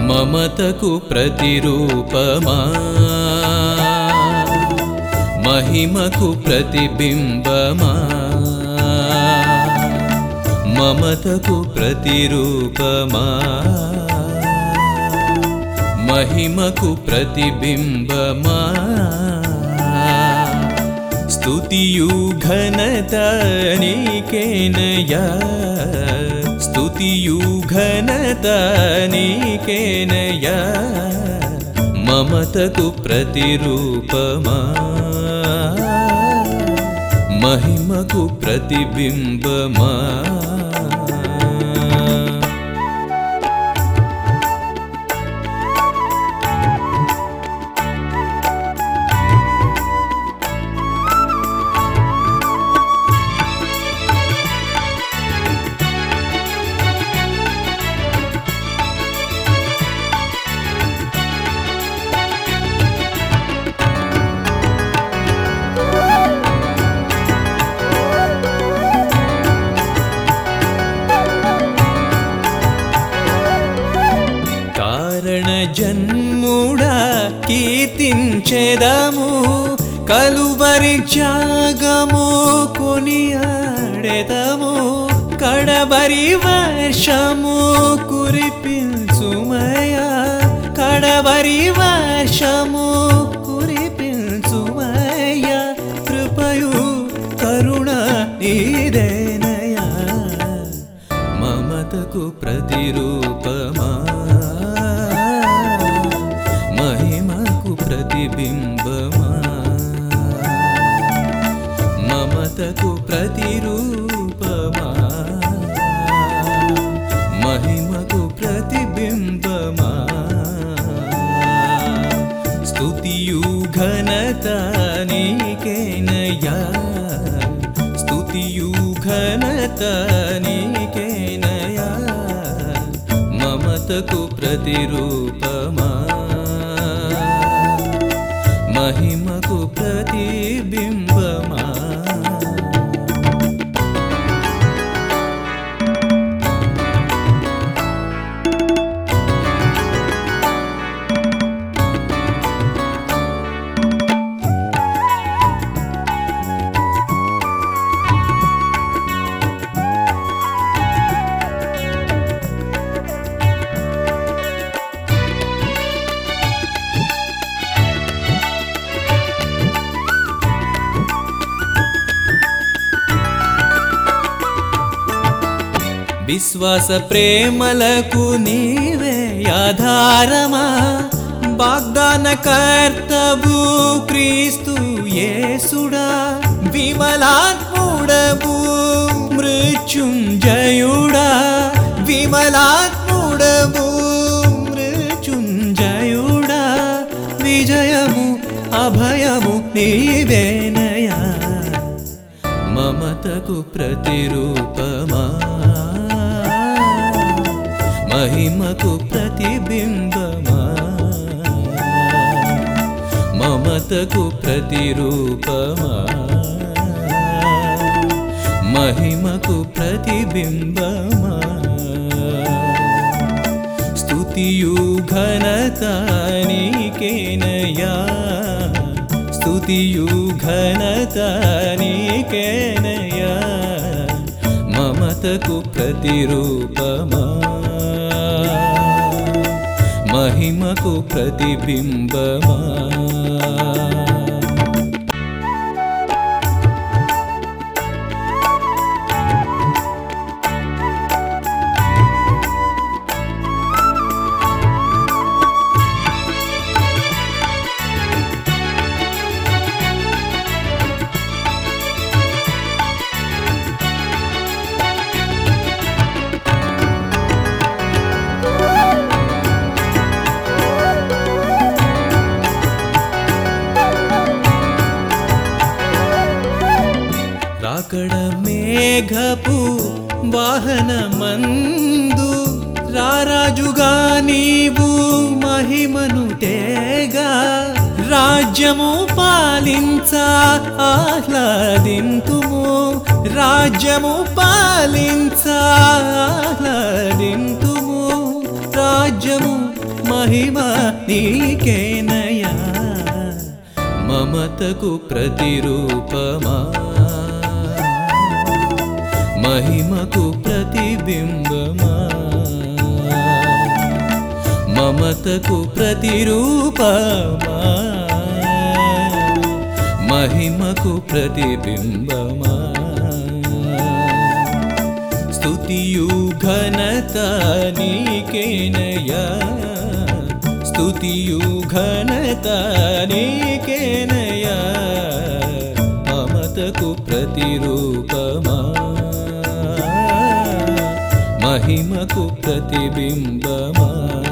మమతకు ప్రతిరూపమా మహిమకు ప్రతిబింబమా మమతకు ప్రతిరూపమా మహిమకు ప్రతిబింబమా స్తుతియు ఘనత నీకేనయ్యా స్తుతియు ఘనత నీకేనయ్యా మమతకు ప్రతిరూపమా మహిమకు ప్రతిబింబమా జన్ముడా కీర్తించెదము కలువరి త్యాగము కొనియాడెదము కడబరి వర్షము కురిపించుమయా కడబరి వర్షము కురిపించుమయా కృపయు కరుణ నీదేనయా మమతకు ప్రతిరూపమా మహిమకు ప్రతిబింబమా మమతకు ప్రతిరూపమా మహిమకు ప్రతిబింబమా స్తుతియు ఘనత నీకేనయ్యా స్తుతియు ఘనత నీకేనయ్యా మమతకు ప్రతిరూపమా మహిమకు ప్రతిబింబమా విశ్వాస ప్రేమలకు నీవే ఆధారమా వాగ్దాన కర్తవు క్రీస్తు యేసుడా విమలాత్ముడవు మృత్యుంజయుడా విమలాత్ముడవు మృత్యుంజయుడా విజయము అభయము నీవేనయా మమతకు ప్రతిరూపమా మహిమకు ప్రతిబింబమా మమతకు ప్రతిరూపమా మహిమకు ప్రతిబింబమా స్తుతియు ఘనత నీకేనయ్యా స్తుతియు ఘనత నీకేనయ్యా మమతకు ప్రతిరూపమా మహిమకు ప్రతిబింబమా రాకడ మేఘపు వాహనమందు రారాజుగా నీవు మహిమను తేగా రాజ్యము పాలించ ఆహ్లాదింతుము రాజ్యము పాలించ ఆహ్లాదింతుము రాజ్యము మహిమ నీకేనయా మమతకు ప్రతిరూపమా మహిమకు ప్రతిబింబమా మమతకు ప్రతిరూపమా మహిమకు ప్రతిబింబమా స్తుతియు ఘనత నీకేనయా స్తుతియు ఘనత నీకేనయా మమతకు ప్రతిరూపమా మహిమకు ప్రతిబింబమా